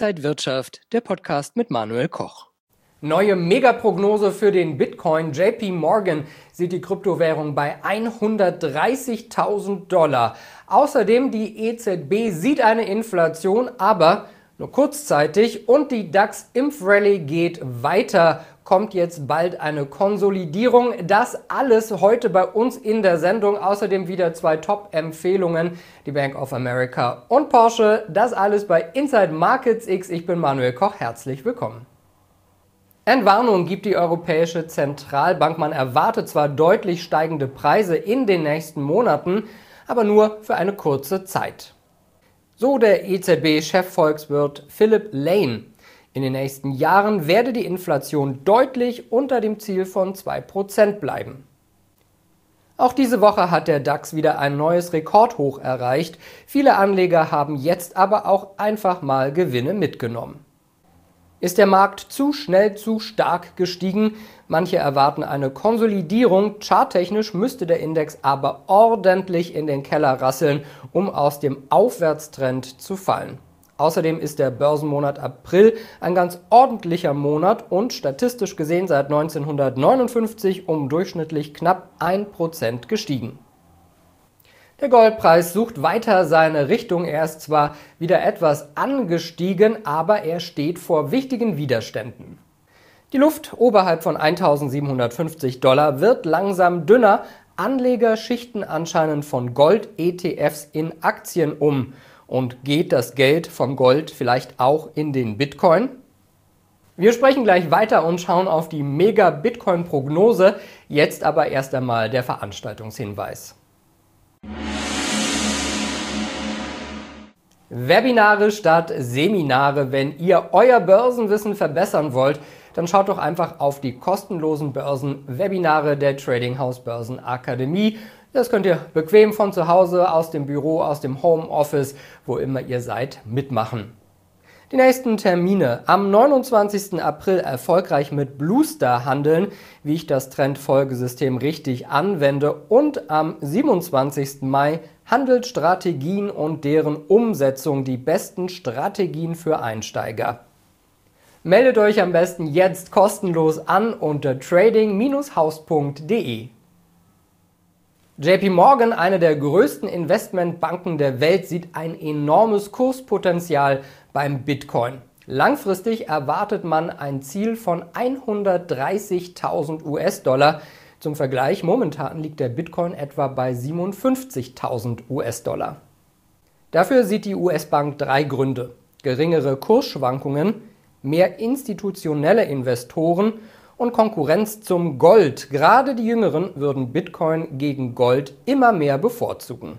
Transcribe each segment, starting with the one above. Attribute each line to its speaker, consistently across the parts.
Speaker 1: Inside Wirtschaft, der Podcast mit Manuel Koch. Neue Megaprognose für den Bitcoin. JP Morgan sieht die Kryptowährung bei 130.000 $. Außerdem die EZB sieht eine Inflation, aber nur kurzzeitig, und die DAX-Impfrallye geht weiter. Kommt jetzt bald eine Konsolidierung. Das alles heute bei uns in der Sendung. Außerdem wieder 2 Top-Empfehlungen, die Bank of America und Porsche. Das alles bei Inside Markets X. Ich bin Manuel Koch. Herzlich willkommen. Entwarnung gibt die Europäische Zentralbank. Man erwartet zwar deutlich steigende Preise in den nächsten Monaten, aber nur für eine kurze Zeit. So der EZB-Chefvolkswirt Philip Lane. In den nächsten Jahren werde die Inflation deutlich unter dem Ziel von 2% bleiben. Auch diese Woche hat der DAX wieder ein neues Rekordhoch erreicht. Viele Anleger haben jetzt aber auch einfach mal Gewinne mitgenommen. Ist der Markt zu schnell zu stark gestiegen? Manche erwarten eine Konsolidierung. Charttechnisch müsste der Index aber ordentlich in den Keller rasseln, um aus dem Aufwärtstrend zu fallen. Außerdem ist der Börsenmonat April ein ganz ordentlicher Monat und statistisch gesehen seit 1959 um durchschnittlich knapp 1% gestiegen. Der Goldpreis sucht weiter seine Richtung. Er ist zwar wieder etwas angestiegen, aber er steht vor wichtigen Widerständen. Die Luft oberhalb von 1.750 $ wird langsam dünner. Anleger schichten anscheinend von Gold-ETFs in Aktien um. Und geht das Geld vom Gold vielleicht auch in den Bitcoin? Wir sprechen gleich weiter und schauen auf die Mega-Bitcoin-Prognose. Jetzt aber erst einmal der Veranstaltungshinweis. Webinare statt Seminare. Wenn ihr euer Börsenwissen verbessern wollt, dann schaut doch einfach auf die kostenlosen Börsenwebinare der Trading House Börsenakademie. Das könnt ihr bequem von zu Hause, aus dem Büro, aus dem Homeoffice, wo immer ihr seid, mitmachen. Die nächsten Termine: am 29. April erfolgreich mit Bluestar handeln, wie ich das Trendfolgesystem richtig anwende, und am 27. Mai Handelsstrategien und deren Umsetzung, die besten Strategien für Einsteiger. Meldet euch am besten jetzt kostenlos an unter trading-haus.de. JP Morgan, eine der größten Investmentbanken der Welt, sieht ein enormes Kurspotenzial beim Bitcoin. Langfristig erwartet man ein Ziel von 130.000 $. Zum Vergleich, momentan liegt der Bitcoin etwa bei 57.000 $. Dafür sieht die US-Bank 3 Gründe: geringere Kursschwankungen, mehr institutionelle Investoren und Konkurrenz zum Gold. Gerade die Jüngeren würden Bitcoin gegen Gold immer mehr bevorzugen.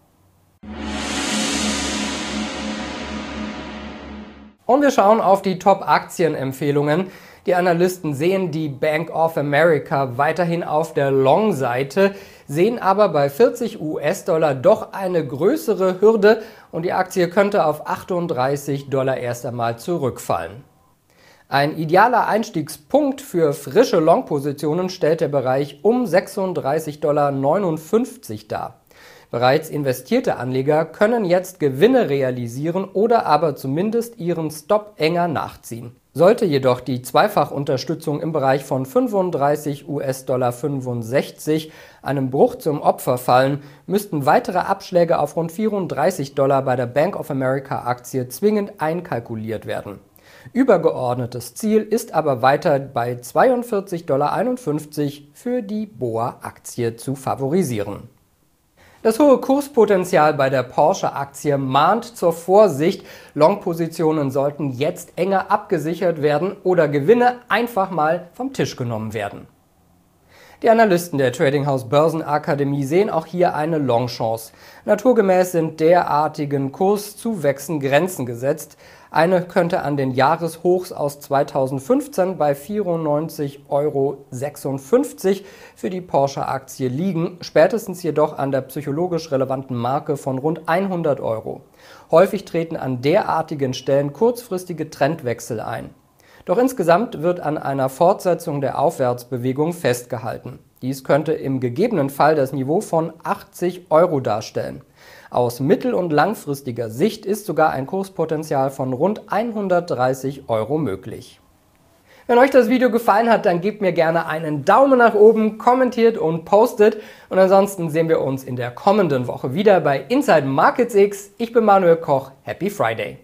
Speaker 1: Und wir schauen auf die Top-Aktienempfehlungen. Die Analysten sehen die Bank of America weiterhin auf der Long-Seite, sehen aber bei 40 US$ doch eine größere Hürde und die Aktie könnte auf 38 $ erst einmal zurückfallen. Ein idealer Einstiegspunkt für frische Long-Positionen stellt der Bereich um 36,59 $ dar. Bereits investierte Anleger können jetzt Gewinne realisieren oder aber zumindest ihren Stop enger nachziehen. Sollte jedoch die Zweifachunterstützung im Bereich von 35 US$65 einem Bruch zum Opfer fallen, müssten weitere Abschläge auf rund 34 $ bei der Bank of America Aktie zwingend einkalkuliert werden. Übergeordnetes Ziel ist aber weiter bei 42,51 $ für die BOA-Aktie zu favorisieren. Das hohe Kurspotenzial bei der Porsche-Aktie mahnt zur Vorsicht. Long-Positionen sollten jetzt enger abgesichert werden oder Gewinne einfach mal vom Tisch genommen werden. Die Analysten der Trading House Börsenakademie sehen auch hier eine Long-Chance. Naturgemäß sind derartigen Kurszuwächsen Grenzen gesetzt. Eine könnte an den Jahreshochs aus 2015 bei 94,56 € für die Porsche-Aktie liegen, spätestens jedoch an der psychologisch relevanten Marke von rund 100 €. Häufig treten an derartigen Stellen kurzfristige Trendwechsel ein. Doch insgesamt wird an einer Fortsetzung der Aufwärtsbewegung festgehalten. Dies könnte im gegebenen Fall das Niveau von 80 € darstellen. Aus mittel- und langfristiger Sicht ist sogar ein Kurspotenzial von rund 130 € möglich. Wenn euch das Video gefallen hat, dann gebt mir gerne einen Daumen nach oben, kommentiert und postet. Und ansonsten sehen wir uns in der kommenden Woche wieder bei Inside Markets X. Ich bin Manuel Koch. Happy Friday!